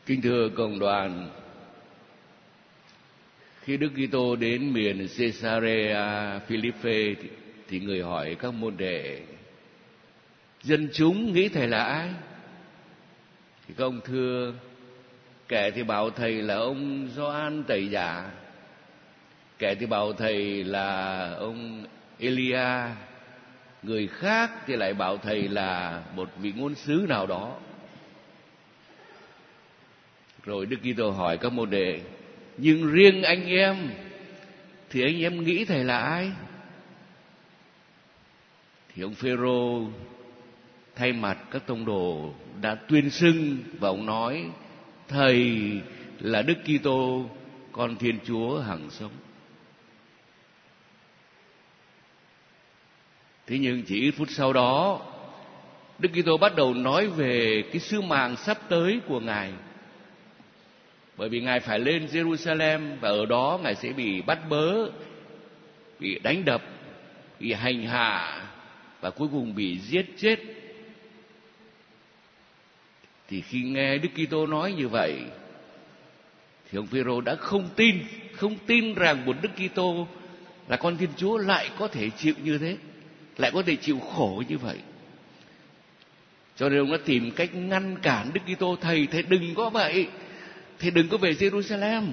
Kính thưa cộng đoàn, khi Đức Kitô đến miền Caesarea Philippe thì người hỏi các môn đệ: dân chúng nghĩ thầy là ai? Thì các ông thưa: kẻ thì bảo thầy là ông Gioan Tẩy Giả, kẻ thì bảo thầy là ông Elia, người khác thì lại bảo thầy là một vị ngôn sứ nào đó. Rồi Đức Kitô hỏi các môn đệ: nhưng riêng anh em thì anh em nghĩ thầy là ai? Thì ông Phêrô thay mặt các tông đồ đã tuyên xưng và ông nói: thầy là Đức Kitô, con Thiên Chúa hằng sống. Thế nhưng chỉ ít phút sau đó, Đức Kitô bắt đầu nói về cái sứ mạng sắp tới của Ngài. Bởi vì Ngài phải lên Jerusalem và ở đó Ngài sẽ bị bắt bớ, bị đánh đập, bị hành hạ và cuối cùng bị giết chết. Thì khi nghe Đức Kitô nói như vậy thì ông Phêrô đã không tin rằng một Đức Kitô là con Thiên Chúa lại có thể chịu như thế, lại có thể chịu khổ như vậy. Cho nên ông đã tìm cách ngăn cản Đức Kitô: thầy đừng có vậy, thầy đừng có về Jerusalem.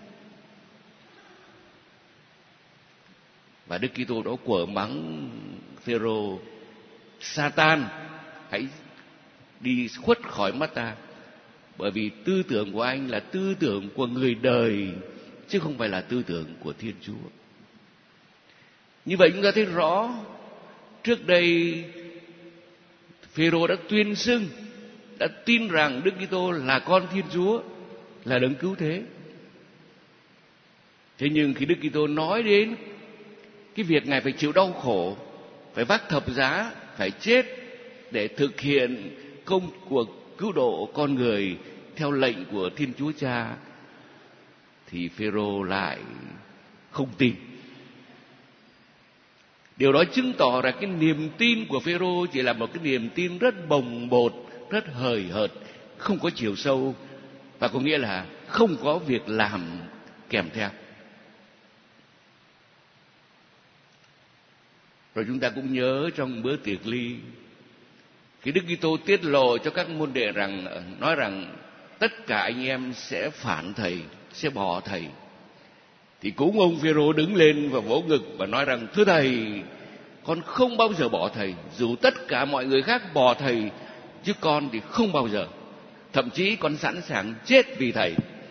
Và Đức Kitô đó quở mắng Phêrô: Satan, hãy đi khuất khỏi mắt ta, bởi vì tư tưởng của anh là tư tưởng của người đời chứ không phải là tư tưởng của Thiên Chúa. Như vậy chúng ta thấy rõ, trước đây Phêrô đã tuyên xưng, đã tin rằng Đức Kitô là con Thiên Chúa, là đấng cứu thế. Thế nhưng khi Đức Kitô nói đến cái việc Ngài phải chịu đau khổ, phải vác thập giá, phải chết để thực hiện công cuộc cứu độ con người theo lệnh của Thiên Chúa Cha, thì Phêrô lại không tin. Điều đó chứng tỏ ra cái niềm tin của Phêrô chỉ là một cái niềm tin rất bồng bột, rất hời hợt, không có chiều sâu, và có nghĩa là không có việc làm kèm theo. Rồi chúng ta cũng nhớ trong bữa tiệc ly, khi Đức Kitô tiết lộ cho các môn đệ nói rằng tất cả anh em sẽ phản thầy, sẽ bỏ thầy, thì cũng ông Phêrô đứng lên và vỗ ngực và nói rằng: thưa thầy, con không bao giờ bỏ thầy, dù tất cả mọi người khác bỏ thầy, chứ con thì không bao giờ. Thậm chí con sẵn sàng chết vì thầy.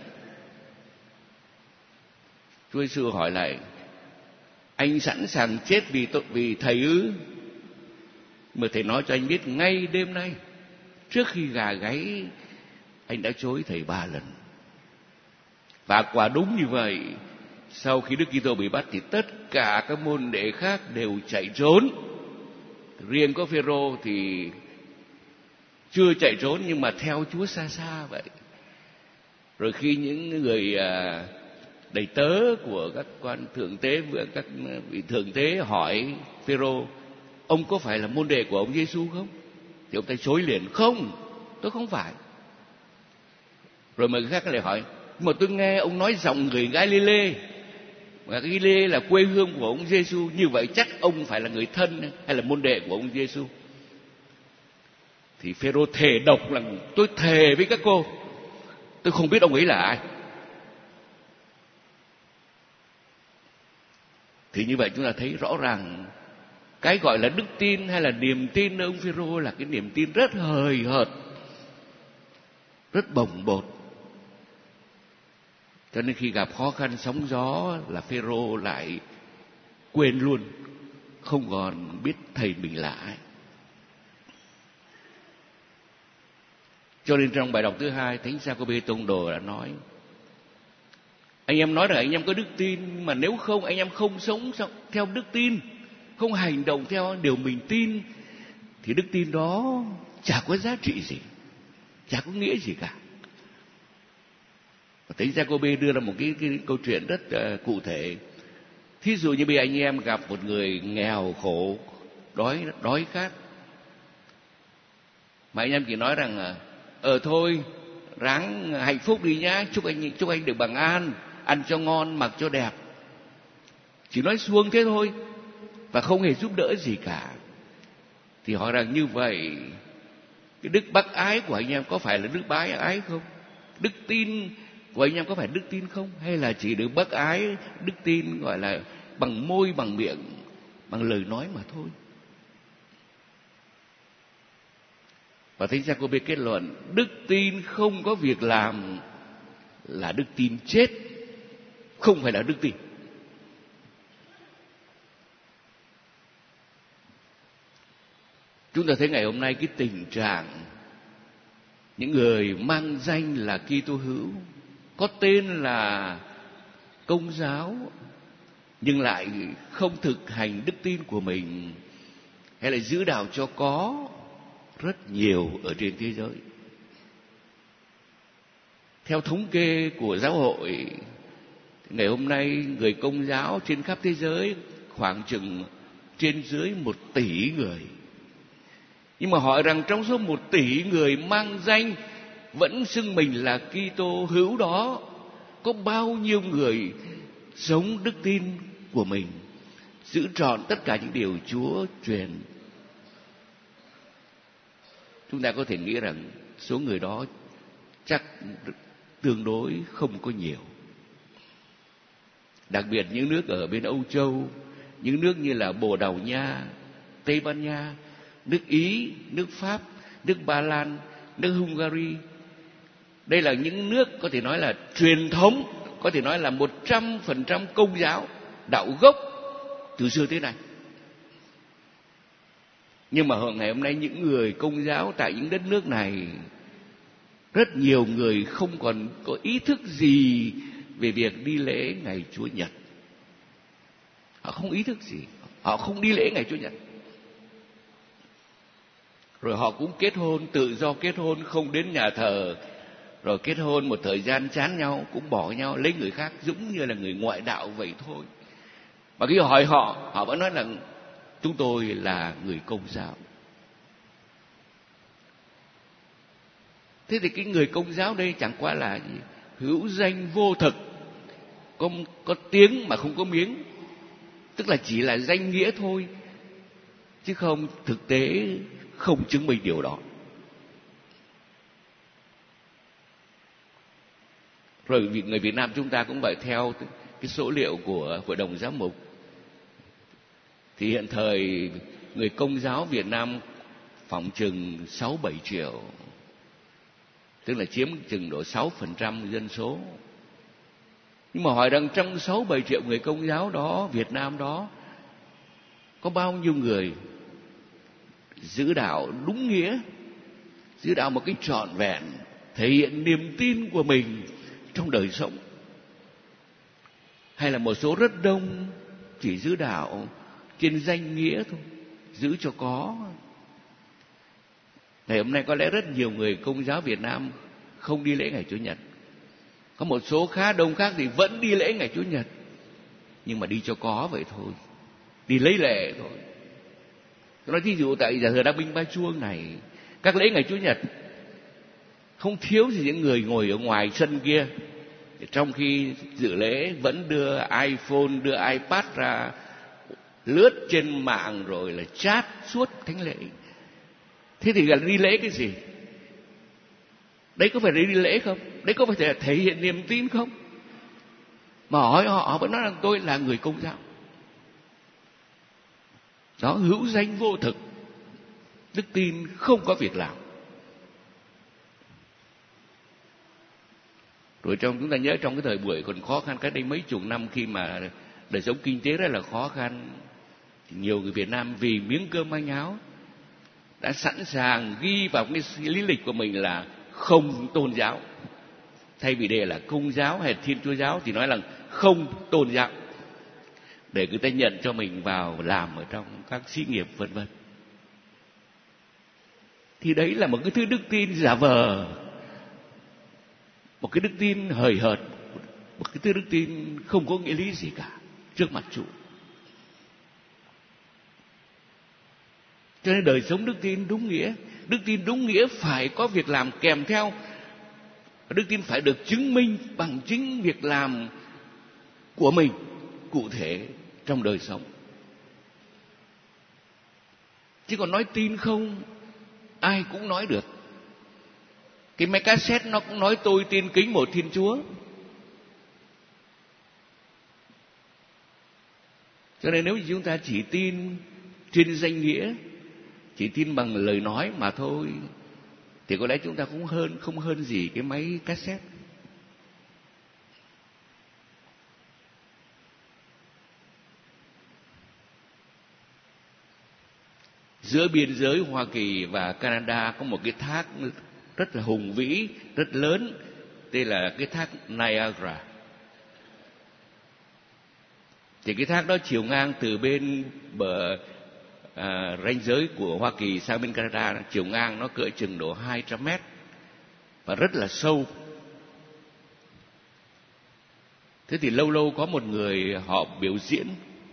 Chúa Giêsu hỏi lại: anh sẵn sàng chết vì thầy ư? Mà thầy nói cho anh biết ngay đêm nay, trước khi gà gáy, anh đã chối thầy 3 lần. Và quả đúng như vậy, sau khi Đức Kitô bị bắt thì tất cả các môn đệ khác đều chạy trốn. Riêng có Phêrô thì chưa chạy trốn nhưng mà theo Chúa xa xa vậy. Rồi khi những người đầy tớ của các quan thượng tế, các vị thượng tế hỏi Phêrô: ông có phải là môn đệ của ông Giêsu không? Thì ông ta chối liền: không, tôi không phải. Rồi người khác lại hỏi: mà tôi nghe ông nói giọng người Galilê, và Galilê là quê hương của ông Giêsu, như vậy chắc ông phải là người thân hay là môn đệ của ông Giêsu. Thì Phêrô thề độc là: tôi thề với các cô, tôi không biết ông ấy là ai. Thì như vậy chúng ta thấy rõ ràng cái gọi là đức tin hay là niềm tin nơi ông Phêrô là cái niềm tin rất hời hợt, rất bồng bột. Cho nên khi gặp khó khăn sóng gió là Phêrô lại quên luôn, không còn biết thầy mình là ai. Cho nên trong bài đọc thứ 2, Thánh Giacôbê tông đồ đã nói: anh em nói rằng anh em có đức tin, mà nếu không anh em không sống theo đức tin, không hành động theo điều mình tin, thì đức tin đó chả có giá trị gì, chả có nghĩa gì cả. Và Thánh Giacôbê đưa ra một cái câu chuyện rất cụ thể. Thí dụ như bây giờ anh em gặp một người nghèo khổ, đói khát, mà anh em chỉ nói rằng thôi ráng hạnh phúc đi nhá, chúc anh được bằng an, ăn cho ngon, mặc cho đẹp. Chỉ nói suông thế thôi và không hề giúp đỡ gì cả. Thì hỏi rằng như vậy, cái đức bác ái của anh em có phải là đức bác ái không? Đức tin của anh em có phải đức tin không? Hay là chỉ được bác ái, đức tin gọi là bằng môi, bằng miệng, bằng lời nói mà thôi? Và Thánh Giacobê kết luận, đức tin không có việc làm là đức tin chết, không phải là đức tin. Chúng ta thấy ngày hôm nay cái tình trạng những người mang danh là Kitô hữu, có tên là Công giáo, nhưng lại không thực hành đức tin của mình, hay là giữ đạo cho có, rất nhiều ở trên thế giới. Theo thống kê của giáo hội, ngày hôm nay người Công giáo trên khắp thế giới khoảng chừng trên dưới 1 tỷ người. Nhưng mà hỏi rằng trong số 1 tỷ người mang danh vẫn xưng mình là Kitô hữu đó, có bao nhiêu người sống đức tin của mình, giữ trọn tất cả những điều Chúa truyền? Chúng ta có thể nghĩ rằng số người đó chắc tương đối không có nhiều. Đặc biệt những nước ở bên Âu Châu, những nước như là Bồ Đào Nha, Tây Ban Nha, nước Ý, nước Pháp, nước Ba Lan, nước Hungary. Đây là những nước có thể nói là truyền thống, có thể nói là 100% Công giáo, đạo gốc từ xưa tới nay. Nhưng mà ngày hôm nay những người Công giáo tại những đất nước này, rất nhiều người không còn có ý thức gì về việc đi lễ ngày Chúa Nhật. Họ không ý thức gì, họ không đi lễ ngày Chúa Nhật. Rồi họ cũng kết hôn, tự do kết hôn, không đến nhà thờ. Rồi kết hôn một thời gian chán nhau, cũng bỏ nhau, lấy người khác, giống như là người ngoại đạo vậy thôi. Mà khi hỏi họ, họ vẫn nói là chúng tôi là người Công giáo. Thế thì cái người Công giáo đây chẳng qua là gì? Hữu danh vô thực, có tiếng mà không có miếng. Tức là chỉ là danh nghĩa thôi, chứ không thực tế không chứng minh điều đó. Rồi người Việt Nam chúng ta cũng vậy. Theo cái số liệu của Hội đồng Giám mục thì hiện thời người Công giáo Việt Nam phỏng chừng 6-7 triệu, tức là chiếm chừng độ 6% dân số. Nhưng mà hỏi rằng trong 6-7 triệu người Công giáo đó, Việt Nam đó, có bao nhiêu người giữ đạo đúng nghĩa, giữ đạo một cách trọn vẹn, thể hiện niềm tin của mình trong đời sống? Hay là một số rất đông chỉ giữ đạo trên danh nghĩa thôi, giữ cho có? Ngày hôm nay có lẽ rất nhiều người Công giáo Việt Nam không đi lễ ngày Chủ nhật. Có một số khá đông khác thì vẫn đi lễ ngày Chủ nhật, nhưng mà đi cho có vậy thôi, đi lấy lệ thôi. Tôi nói thí dụ tại nhà thờ Đăng Binh Ba Chuông này, các lễ ngày Chủ nhật không thiếu gì những người ngồi ở ngoài sân kia, trong khi dự lễ vẫn đưa iPhone, đưa iPad ra lướt trên mạng rồi là chat suốt thánh lễ. Thế thì là đi lễ cái gì? Đấy có phải đi lễ không? Đấy có phải thể hiện niềm tin không? Mà hỏi họ vẫn nói rằng tôi là người Công giáo. Đó, hữu danh vô thực, đức tin không có việc làm. Rồi chúng ta nhớ trong cái thời buổi còn khó khăn cách đây mấy chục năm, khi mà đời sống kinh tế rất là khó khăn, thì nhiều người Việt Nam vì miếng cơm manh áo đã sẵn sàng ghi vào cái lý lịch của mình là không tôn giáo. Thay vì đây là Công giáo hay Thiên Chúa giáo thì nói là không tôn giáo, để người ta nhận cho mình vào làm ở trong các xí nghiệp vân vân. Thì đấy là một cái thứ đức tin giả vờ, một cái đức tin hời hợt, một cái thứ đức tin không có nghĩa lý gì cả trước mặt Chúa. Cho nên đời sống đức tin đúng nghĩa, đức tin đúng nghĩa phải có việc làm kèm theo, Đức tin phải được chứng minh bằng chính việc làm của mình cụ thể trong đời sống. Chứ còn nói tin không, ai cũng nói được. Cái máy cassette nó cũng nói tôi tin kính một Thiên Chúa. Cho nên nếu chúng ta chỉ tin trên danh nghĩa, chỉ tin bằng lời nói mà thôi, thì có lẽ chúng ta cũng không hơn gì cái máy cassette. Giữa biên giới Hoa Kỳ và Canada có một cái thác rất là hùng vĩ, rất lớn, tên là cái thác Niagara. Thì cái thác đó chiều ngang từ bên bờ ranh giới của Hoa Kỳ sang bên Canada, chiều ngang nó cỡ chừng độ 200 mét và rất là sâu. Thế thì lâu lâu có một người họ biểu diễn,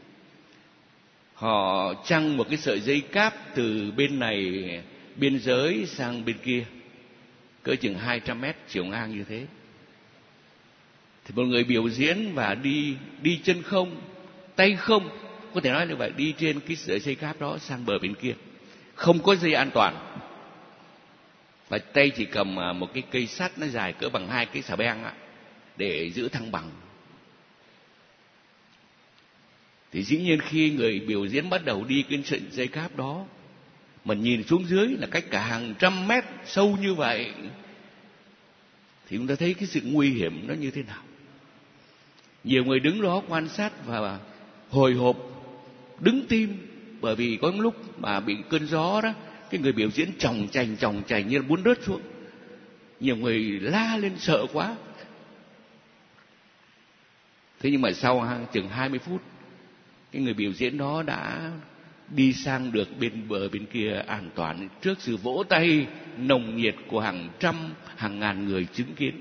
họ trăng một cái sợi dây cáp từ bên này biên giới sang bên kia, cỡ chừng 200 mét chiều ngang như thế. Thì một người biểu diễn và đi chân không, tay không, có thể nói như vậy, đi trên cái sợi dây cáp đó sang bờ bên kia, không có dây an toàn, và tay chỉ cầm một cái cây sắt nó dài cỡ bằng 2 cái xà beng để giữ thăng bằng. Thì dĩ nhiên khi người biểu diễn bắt đầu đi cái sợi dây cáp đó, mà nhìn xuống dưới là cách cả hàng trăm mét sâu như vậy, thì chúng ta thấy cái sự nguy hiểm nó như thế nào. Nhiều người đứng đó quan sát và hồi hộp, đứng tim, bởi vì có lúc mà bị cơn gió đó, cái người biểu diễn chòng chành như là muốn rớt xuống. Nhiều người la lên sợ quá. Thế nhưng mà sau chừng 20 phút, cái người biểu diễn đó đã đi sang được bên bờ bên kia an toàn, trước sự vỗ tay nồng nhiệt của hàng trăm, hàng ngàn người chứng kiến.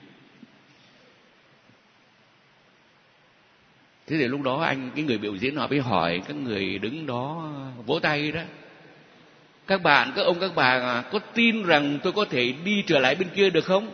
Thế thì lúc đó cái người biểu diễn họ mới hỏi các người đứng đó vỗ tay đó: các ông các bà có tin rằng tôi có thể đi trở lại bên kia được không?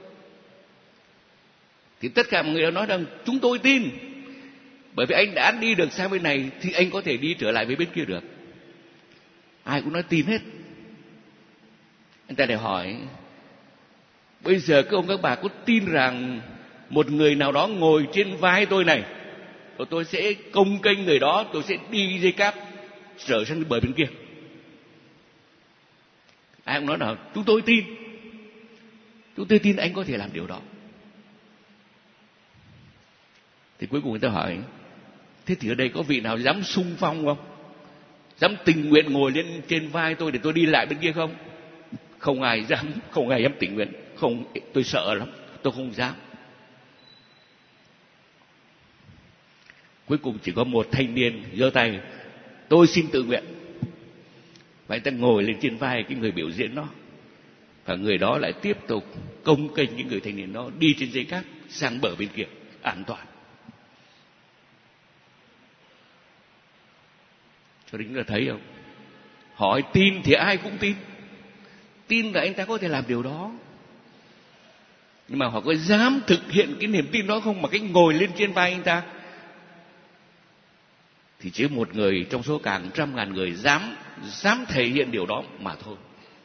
Thì tất cả mọi người đã nói rằng chúng tôi tin, bởi vì anh đã đi được sang bên này thì anh có thể đi trở lại với bên kia được. Ai cũng nói tin hết. Anh ta lại hỏi: bây giờ các ông các bà có tin rằng một người nào đó ngồi trên vai tôi này, và tôi sẽ công kênh người đó, tôi sẽ đi dây cáp trở sang bờ bên kia? Ai cũng nói là chúng tôi tin anh có thể làm điều đó. Thì cuối cùng người ta hỏi: thế thì ở đây có vị nào dám xung phong không? Dám tình nguyện ngồi lên trên vai tôi để tôi đi lại bên kia không? Không ai dám tình nguyện. Không, tôi sợ lắm, tôi không dám. Cuối cùng chỉ có một thanh niên giơ tay: tôi xin tự nguyện. Và anh ta ngồi lên trên vai cái người biểu diễn đó, và người đó lại tiếp tục công kênh cái người thanh niên đó đi trên dây cáp sang bờ bên kia an toàn. Cho đến là thấy không, hỏi tin thì ai cũng tin là anh ta có thể làm điều đó, nhưng mà họ có dám thực hiện cái niềm tin đó không? Mà cái ngồi lên trên vai anh ta thì chỉ một người trong số cả trăm ngàn người dám thể hiện điều đó mà thôi.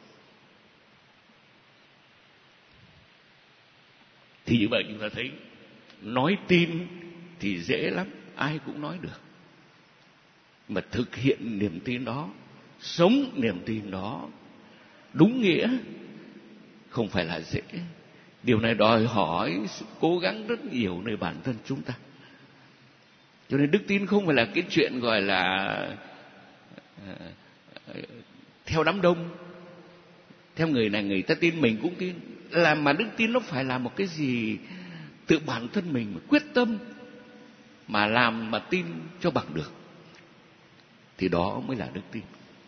Thì như vậy chúng ta thấy, nói tin thì dễ lắm, ai cũng nói được, mà thực hiện niềm tin đó, sống niềm tin đó đúng nghĩa không phải là dễ. Điều này đòi hỏi sự cố gắng rất nhiều nơi bản thân chúng ta. Cho nên đức tin không phải là cái chuyện gọi là theo đám đông, theo người này người ta tin mình cũng tin, mà đức tin nó phải là một cái gì tự bản thân mình quyết tâm mà làm, mà tin cho bằng được, thì đó mới là đức tin.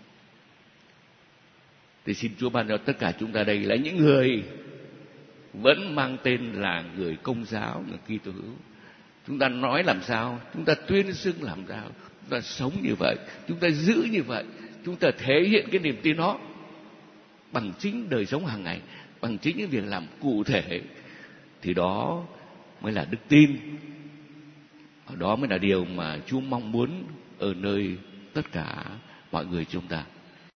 Thì xin Chúa ban cho tất cả chúng ta đây là những người vẫn mang tên là người Công giáo, người Kitô hữu. Chúng ta nói làm sao, chúng ta tuyên xưng làm sao, chúng ta sống như vậy, chúng ta giữ như vậy, chúng ta thể hiện cái niềm tin đó bằng chính đời sống hàng ngày, bằng chính những việc làm cụ thể, thì đó mới là đức tin. Đó mới là điều mà Chúa mong muốn ở nơi tất cả mọi người chúng ta.